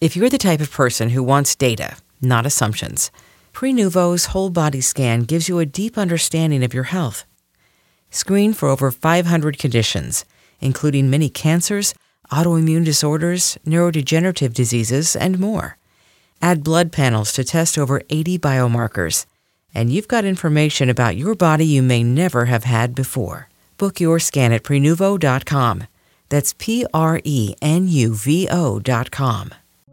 If you're the type of person who wants data, not assumptions, Prenuvo's whole body scan gives you a deep understanding of your health. Screen for over 500 conditions, including many cancers, autoimmune disorders, neurodegenerative diseases, and more. Add blood panels to test over 80 biomarkers, and you've got information about your body you may never have had before. Book your scan at Prenuvo.com. That's Prenuvo.com.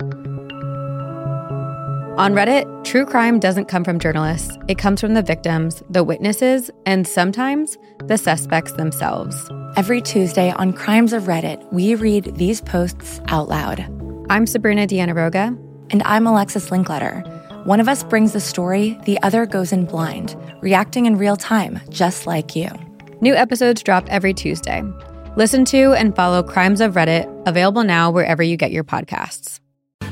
On Reddit, true crime doesn't come from journalists. It comes from the victims, the witnesses, and sometimes the suspects themselves. Every Tuesday on Crimes of Reddit, we read these posts out loud. I'm Sabrina Diana-Roga. And I'm Alexis Linkletter. One of us brings the story, the other goes in blind, reacting in real time, just like you. New episodes drop every Tuesday. Listen to and follow Crimes of Reddit, available now wherever you get your podcasts.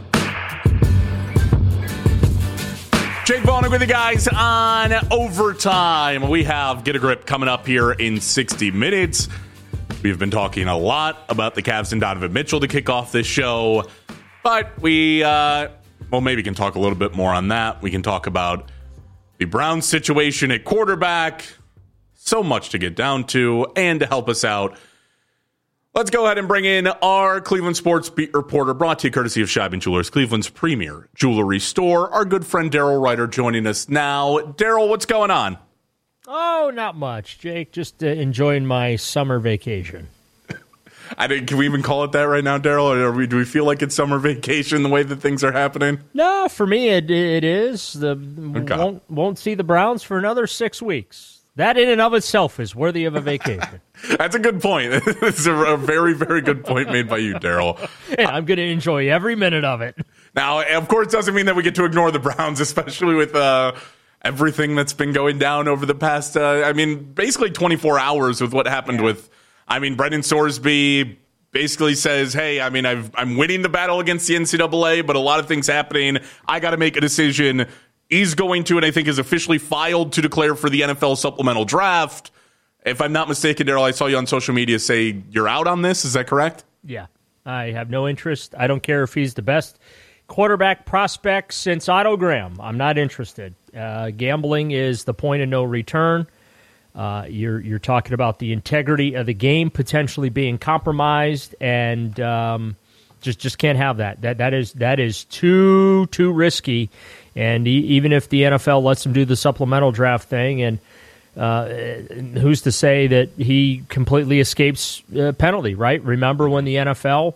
Jake Vonek with you guys on Overtime. We have Get a Grip coming up here in 60 minutes. We've been talking a lot about the Cavs and Donovan Mitchell to kick off this show, but we, maybe can talk a little bit more on that. We can talk about the Browns situation at quarterback. So much to get down to, and to help us out, let's go ahead and bring in our Cleveland Sports Beat reporter, brought to you courtesy of Scheibman Jewelers, Cleveland's premier jewelry store. Our good friend Daryl Ryder joining us now. Daryl, what's going on? Oh, not much, Jake. Just enjoying my summer vacation. Can we even call it that right now, Daryl? Do we feel like it's summer vacation the way that things are happening? No, for me it is. Won't see the Browns for another 6 weeks. That in and of itself is worthy of a vacation. That's a good point. It's a very, very good point made by you, Daryl. And I'm going to enjoy every minute of it. Now, of course, doesn't mean that we get to ignore the Browns, especially with everything that's been going down over the past, basically 24 hours with what happened with, Brendan Sorsby basically says, hey, I'm winning the battle against the NCAA, but a lot of things happening. I got to make a decision. He's going to, and I think is officially filed to declare for the NFL supplemental draft. If I'm not mistaken, Daryl, I saw you on social media say you're out on this. Is that correct? Yeah. I have no interest. I don't care if he's the best quarterback prospect since Otto Graham. I'm not interested. Gambling is the point of no return. You're talking about the integrity of the game potentially being compromised, and just can't have that. That is too risky. And even if the NFL lets him do the supplemental draft thing, and who's to say that he completely escapes penalty, right? Remember when the NFL,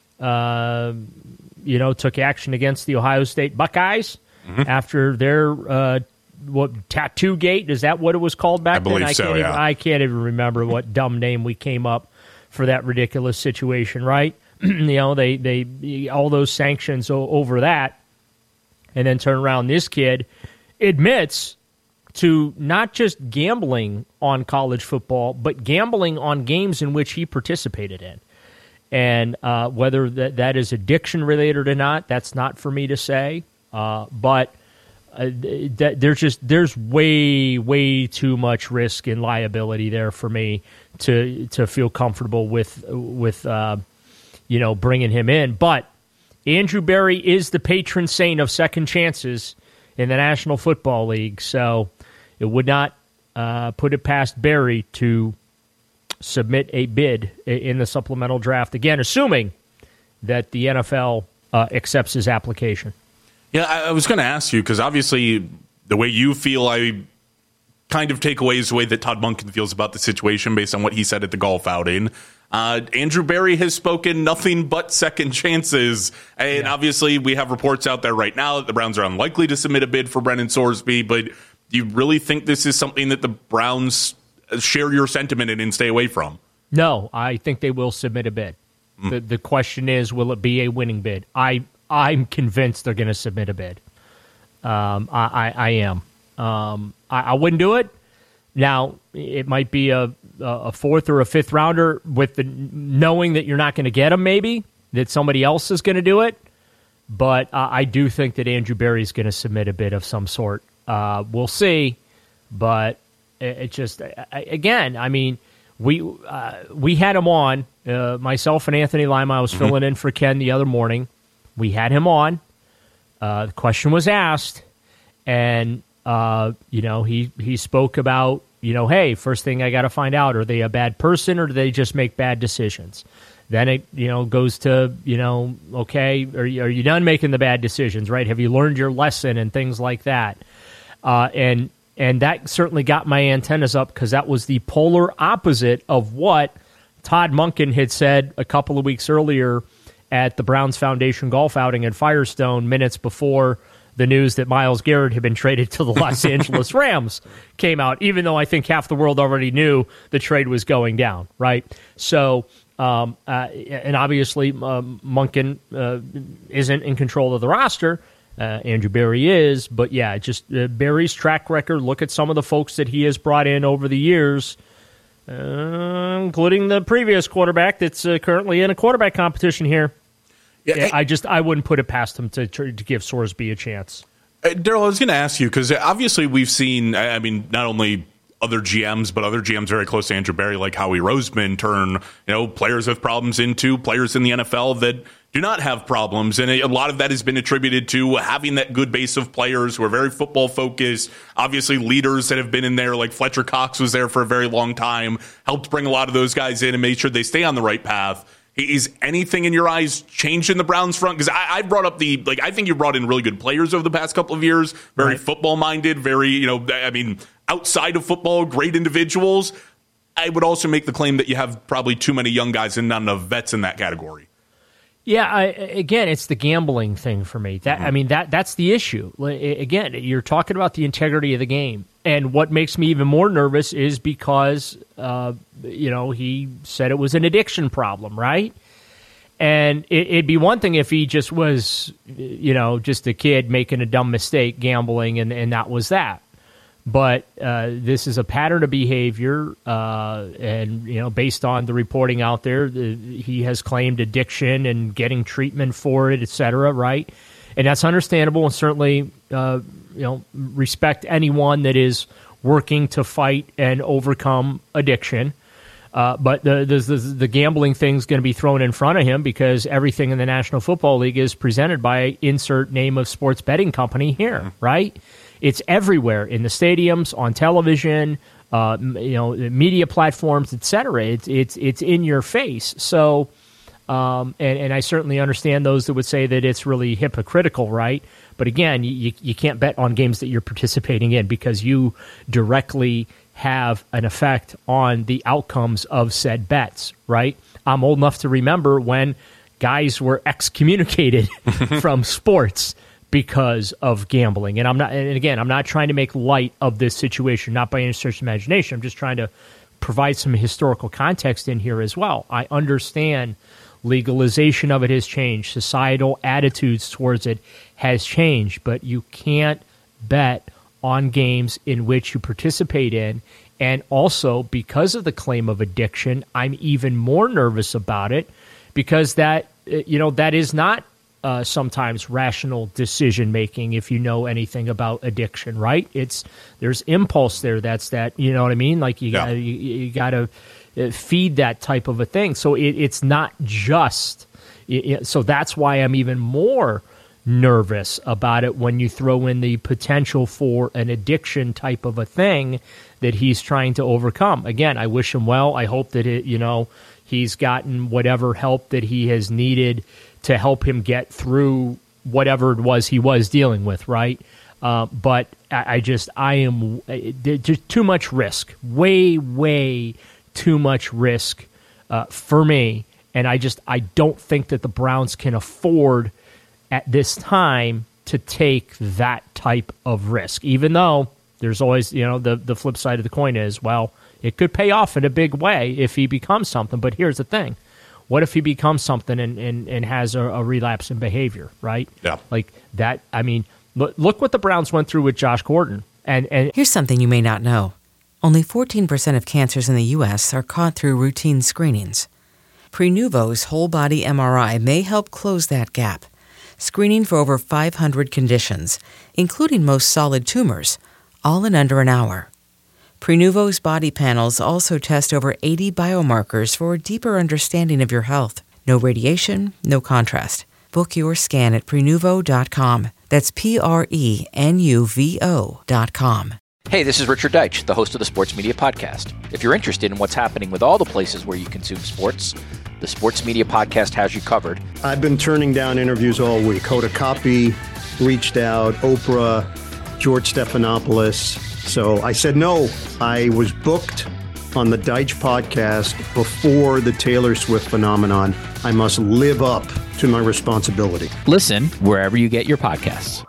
took action against the Ohio State Buckeyes after their tattoo gate? Is that what it was called back then? I can't even remember what dumb name we came up for that ridiculous situation, right? They all those sanctions over that. And then turn around, this kid admits to not just gambling on college football, but gambling on games in which he participated in. And whether that is addiction-related or not, that's not for me to say. But there's way too much risk and liability there for me to feel comfortable with bringing him in. But Andrew Berry is the patron saint of second chances in the National Football League, so it would not put it past Berry to submit a bid in the supplemental draft, again, assuming that the NFL accepts his application. Yeah, I was going to ask you, because obviously the way you feel, I kind of take away is the way that Todd Monken feels about the situation based on what he said at the golf outing. Andrew Berry has spoken nothing but second chances. And obviously we have reports out there right now that the Browns are unlikely to submit a bid for Brendan Sorsby. But do you really think this is something that the Browns share your sentiment in and stay away from? No, I think they will submit a bid. The question is, will it be a winning bid? I'm convinced they're going to submit a bid. I am. I wouldn't do it. Now, it might be a fourth or a fifth rounder with the knowing that you're not going to get him, maybe, that somebody else is going to do it. But I do think that Andrew Berry is going to submit a bid of some sort. We'll see. But it just, again, we had him on, myself and Anthony Lima. I was filling in for Ken the other morning. we had him on. The question was asked, and he spoke about, hey, first thing I got to find out, are they a bad person or do they just make bad decisions? Then it goes to, okay, are you done making the bad decisions, right? Have you learned your lesson and things like that? And that certainly got my antennas up, because that was the polar opposite of what Todd Monken had said a couple of weeks earlier at the Browns Foundation golf outing at Firestone, minutes before the news that Myles Garrett had been traded to the Los Angeles Rams came out, even though I think half the world already knew the trade was going down, right? So, and obviously Monken isn't in control of the roster. Andrew Berry is, but yeah, just Berry's track record, look at some of the folks that he has brought in over the years, including the previous quarterback that's currently in a quarterback competition here. Yeah, I wouldn't put it past him to give Sorsby a chance. Daryl, I was going to ask you, because obviously we've seen, not only other GMs, but other GMs very close to Andrew Berry, like Howie Roseman, turn players with problems into players in the NFL that do not have problems. And a lot of that has been attributed to having that good base of players who are very football focused. Obviously, leaders that have been in there, like Fletcher Cox was there for a very long time, helped bring a lot of those guys in and made sure they stay on the right path. Is anything in your eyes changed in the Browns front? Because I brought up I think you brought in really good players over the past couple of years, very football minded, very, outside of football, great individuals. I would also make the claim that you have probably too many young guys and not enough vets in that category. Yeah, again, it's the gambling thing for me. That's the issue. Again, you're talking about the integrity of the game. And what makes me even more nervous is because, he said it was an addiction problem, right? And it'd be one thing if he just was, just a kid making a dumb mistake, gambling, and that was that. But this is a pattern of behavior, and based on the reporting out there, he has claimed addiction and getting treatment for it, et cetera, right? And that's understandable, and certainly, respect anyone that is working to fight and overcome addiction. But the gambling thing's going to be thrown in front of him, because everything in the National Football League is presented by insert name of sports betting company here, right? It's everywhere, in the stadiums, on television, media platforms, et cetera. It's in your face. So, and I certainly understand those that would say that it's really hypocritical, right? But again, you can't bet on games that you're participating in, because you directly have an effect on the outcomes of said bets, right? I'm old enough to remember when guys were excommunicated from sports because of gambling. And I'm not trying to make light of this situation, not by any stretch of imagination. I'm just trying to provide some historical context in here as well. I understand legalization of it has changed. Societal attitudes towards it has changed, but you can't bet on games in which you participate in. And also, because of the claim of addiction, I'm even more nervous about it, because that is not sometimes rational decision making. If you know anything about addiction, right? There's impulse there. That's that. You know what I mean? Like you gotta feed that type of a thing. So it's not just. So that's why I'm even more nervous about it when you throw in the potential for an addiction type of a thing that he's trying to overcome. Again, I wish him well. I hope that he's gotten whatever help that he has needed to help him get through whatever it was he was dealing with, right? But I am just too much risk, way too much risk for me. And I don't think that the Browns can afford at this time to take that type of risk, even though there's always, the flip side of the coin is, well, it could pay off in a big way if he becomes something. But here's the thing. What if he becomes something and has a relapse in behavior, right? Yeah. Like that. I mean, look what the Browns went through with Josh Gordon. And here's something you may not know. Only 14% of cancers in the U.S. are caught through routine screenings. Prenuvo's whole-body MRI may help close that gap, screening for over 500 conditions, including most solid tumors, all in under an hour. Prenuvo's body panels also test over 80 biomarkers for a deeper understanding of your health. No radiation, no contrast. Book your scan at Prenuvo.com. That's Prenuvo.com. Hey, this is Richard Deitch, the host of the Sports Media Podcast. If you're interested in what's happening with all the places where you consume sports, the Sports Media Podcast has you covered. I've been turning down interviews all week. Hoda Kotb reached out, Oprah, George Stephanopoulos. So I said no. I was booked on the Deitch podcast before the Taylor Swift phenomenon. I must live up to my responsibility. Listen wherever you get your podcasts.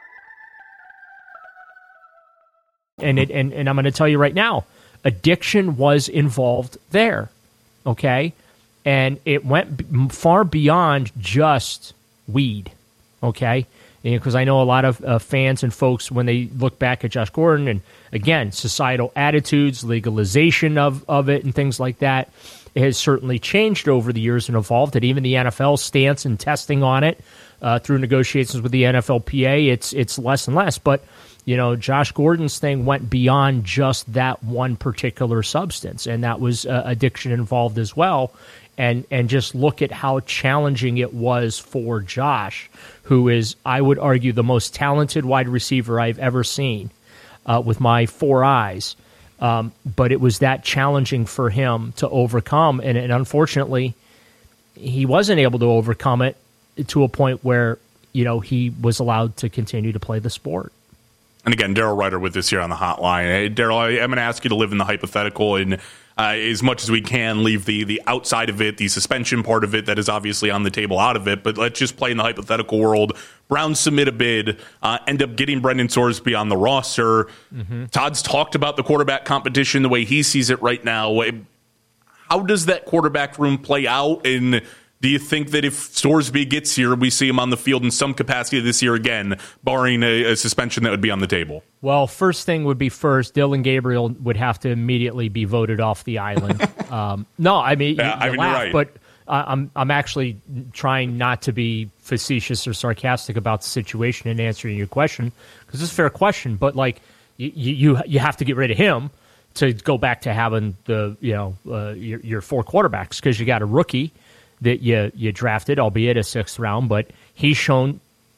And I'm going to tell you right now, addiction was involved there, okay? And it went far beyond just weed, okay? Because I know a lot of fans and folks, when they look back at Josh Gordon, and again, societal attitudes, legalization of it, and things like that, it has certainly changed over the years and evolved. And even the NFL stance and testing on it through negotiations with the NFLPA, it's less and less. But you know, Josh Gordon's thing went beyond just that one particular substance, and that was addiction involved as well. And just look at how challenging it was for Josh, who is, I would argue, the most talented wide receiver I've ever seen with my four eyes. But it was that challenging for him to overcome, and unfortunately, he wasn't able to overcome it to a point where, you know, he was allowed to continue to play the sport. And again, Daryl Ryder with us here on the hotline. Hey, Daryl, I'm going to ask you to live in the hypothetical and as much as we can leave the outside of it, the suspension part of it that is obviously on the table out of it. But let's just play in the hypothetical world. Browns submit a bid, end up getting Brendan Sorsby on the roster. Mm-hmm. Todd's talked about the quarterback competition the way he sees it right now. How does that quarterback room play out? And do you think that if Sorsby gets here, we see him on the field in some capacity this year again, barring a suspension that would be on the table? Well, first thing would be first, Dillon Gabriel would have to immediately be voted off the island. No, I mean, you laugh, you're right. But I'm actually trying not to be facetious or sarcastic about the situation and answering your question, because it's a fair question. But like, you have to get rid of him to go back to having the your four quarterbacks, because you got a rookie that you drafted, albeit a sixth round, but he's shown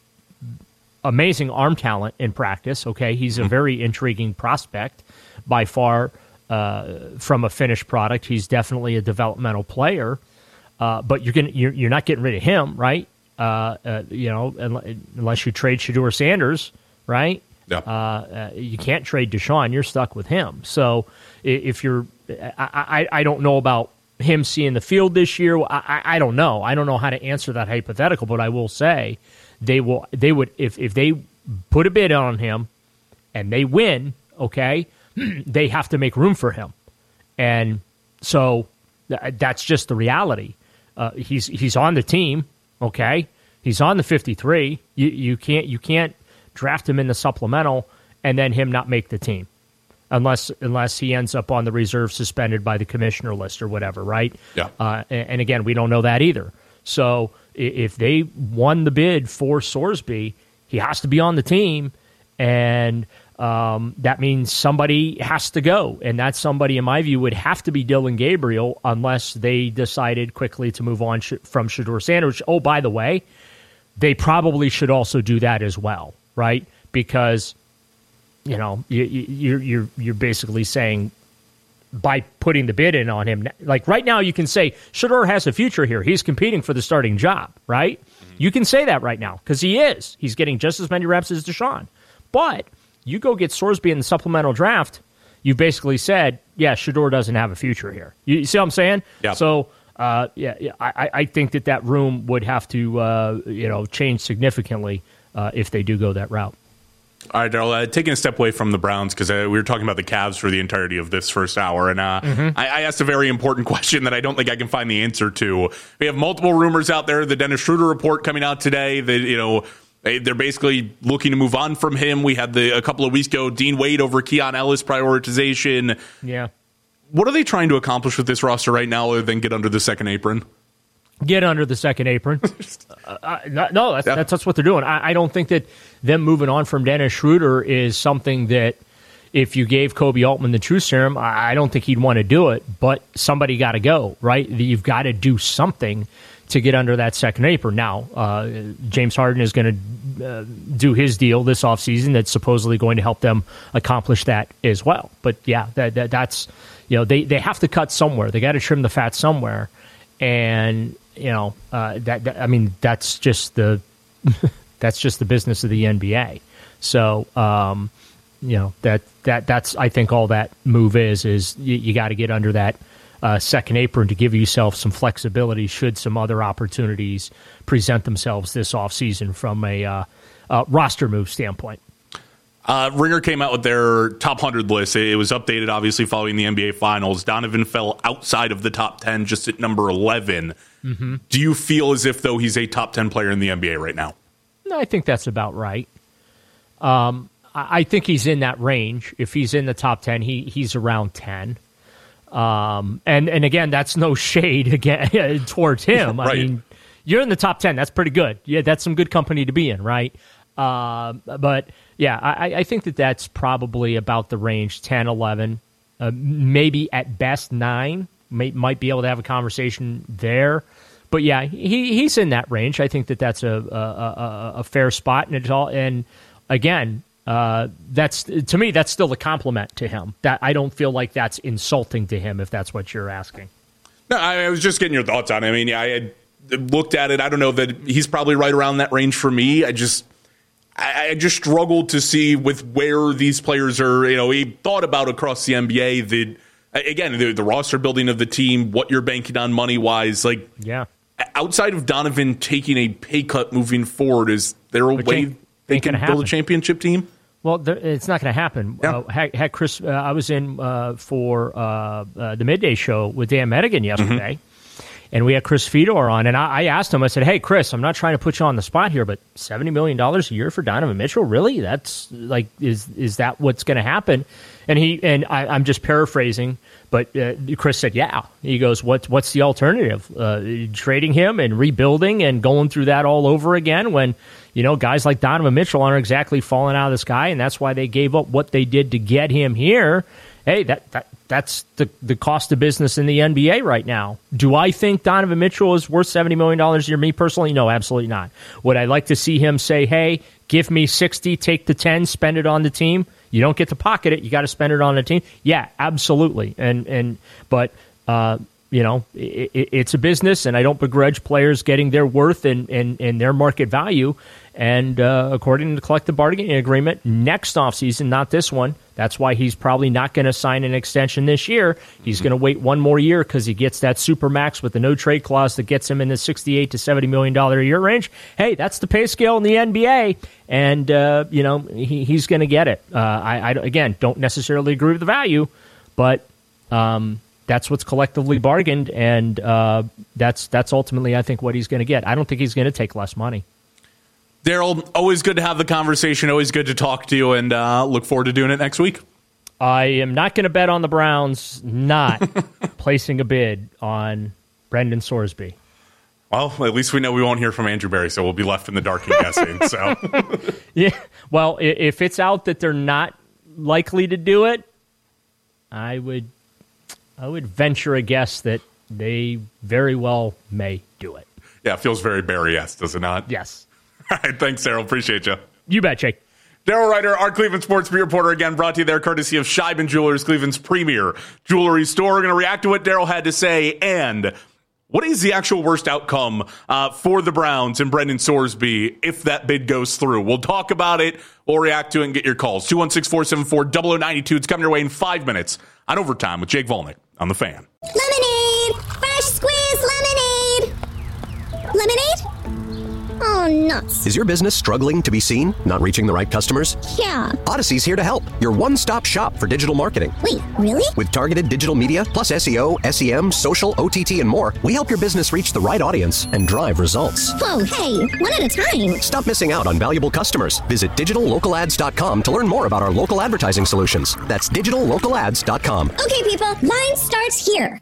amazing arm talent in practice. Okay, he's a very intriguing prospect by far from a finished product. He's definitely a developmental player, but you're not getting rid of him, right? Unless you trade Shedeur Sanders, right? Yeah. You can't trade Deshaun. You're stuck with him. So if you're, I don't know about him seeing the field this year. I don't know. I don't know how to answer that hypothetical, but I will say they would if they put a bid on him and they win, okay, they have to make room for him. And so that's just the reality. He's on the team, okay? He's on the 53. You can't draft him in the supplemental and then him not make the team. Unless he ends up on the reserve suspended by the commissioner list or whatever, right? Yeah. And again, we don't know that either. So if they won the bid for Sorsby, he has to be on the team, and that means somebody has to go. And that somebody, in my view, would have to be Dillon Gabriel unless they decided quickly to move on from Shedeur Sanders. Oh, by the way, they probably should also do that as well, right? Because you know, you're basically saying by putting the bid in on him, like right now you can say Shedeur has a future here. He's competing for the starting job, right? Mm-hmm. You can say that right now because he is. He's getting just as many reps as Deshaun. But you go get Sorsby in the supplemental draft, you basically said, yeah, Shedeur doesn't have a future here. You see what I'm saying? Yeah. So, I think that room would have to, change significantly if they do go that route. All right, Daryl, taking a step away from the Browns, because we were talking about the Cavs for the entirety of this first hour, and I asked a very important question that I don't think I can find the answer to. We have multiple rumors out there. The Dennis Schroeder report coming out today that, they're basically looking to move on from him. We had a couple of weeks ago, Dean Wade over Keon Ellis prioritization. Yeah. What are they trying to accomplish with this roster right now other than get under the second apron? Get under the second apron. No, that's what they're doing. I don't think that them moving on from Dennis Schroeder is something that if you gave Kobe Altman the truth serum, I don't think he'd want to do it, but somebody got to go, right? You've got to do something to get under that second apron. Now, James Harden is going to do his deal this offseason that's supposedly going to help them accomplish that as well. But yeah, that's, they have to cut somewhere. They got to trim the fat somewhere. And, that's just the that's just the business of the NBA. So, that's I think all that move is you got to get under that second apron to give yourself some flexibility should some other opportunities present themselves this offseason from a roster move standpoint. Ringer came out with their top 100 list. It was updated, obviously, following the NBA Finals. Donovan fell outside of the top 10, just at number 11. Mm-hmm. Do you feel as if, though, he's a top 10 player in the NBA right now? I think that's about right. I think he's in that range. If he's in the top 10, he's around 10. And again, that's no shade again towards him. Right. I mean, you're in the top 10. That's pretty good. Yeah, that's some good company to be in, right? But yeah, I think that's probably about the range, 10, 11, maybe at best 9. Might be able to have a conversation there. But yeah, he's in that range. I think that's a fair spot, and it's all. And again, that's to me that's still a compliment to him. That I don't feel like that's insulting to him if that's what you're asking. No, I was just getting your thoughts on it. I mean, I had looked at it. I don't know that he's probably right around that range for me. I just struggled to see with where these players are. He thought about across the NBA. The roster building of the team, what you're banking on money wise, like yeah. Outside of Donovan taking a pay cut moving forward, is there a way they can build a championship team? Well, it's not going to happen. Yeah. Had Chris, I was in for the midday show with Dan Medigan yesterday, mm-hmm. and we had Chris Fedor on, and I asked him, I said, hey, Chris, I'm not trying to put you on the spot here, but $70 million a year for Donovan Mitchell? Really? That's like, is that what's going to happen? And I'm just paraphrasing, but Chris said, yeah. He goes, what's the alternative? Trading him and rebuilding and going through that all over again when, guys like Donovan Mitchell aren't exactly falling out of the sky, and that's why they gave up what they did to get him here. Hey, that's the cost of business in the NBA right now. Do I think Donovan Mitchell is worth $70 million a year? Me personally, no, absolutely not. Would I like to see him say, hey, give me 60, take the 10, spend it on the team? You don't get to pocket it. You got to spend it on the team. Yeah, absolutely. But it's a business, and I don't begrudge players getting their worth and their market value. And according to the collective bargaining agreement, next offseason, not this one. That's why he's probably not going to sign an extension this year. He's going to wait one more year because he gets that supermax with the no trade clause that gets him in the $68 to $70 million a year range. Hey, that's the pay scale in the NBA, and he's going to get it. I again don't necessarily agree with the value, but that's what's collectively bargained, and that's ultimately I think what he's going to get. I don't think he's going to take less money. Daryl, always good to have the conversation, always good to talk to you, and look forward to doing it next week. I am not going to bet on the Browns not placing a bid on Brendan Sorsby. Well, at least we know we won't hear from Andrew Berry, so we'll be left in the dark and guessing. So, yeah. Well, if it's out that they're not likely to do it, I would venture a guess that they very well may do it. Yeah, it feels very Berry-esque, does it not? Yes. All right, thanks, Daryl. Appreciate you. You bet, Jake. Daryl Ryder, our Cleveland Sports Beat Reporter, again brought to you there courtesy of Scheiben Jewelers, Cleveland's premier jewelry store. We're going to react to what Daryl had to say and what is the actual worst outcome for the Browns and Brendan Sorsby if that bid goes through. We'll talk about it. We'll react to it and get your calls. 216-474-0092. It's coming your way in 5 minutes on Overtime with Jake Volnick on The Fan. Lemonade! Fresh squeezed lemonade! Lemonade? Oh, nuts. Is your business struggling to be seen? Not reaching the right customers? Yeah. Odyssey's here to help. Your one-stop shop for digital marketing. Wait, really? With targeted digital media, plus SEO, SEM, social, OTT, and more, we help your business reach the right audience and drive results. Whoa, hey, one at a time. Stop missing out on valuable customers. Visit digitallocalads.com to learn more about our local advertising solutions. That's digitallocalads.com. Okay, people, line starts here.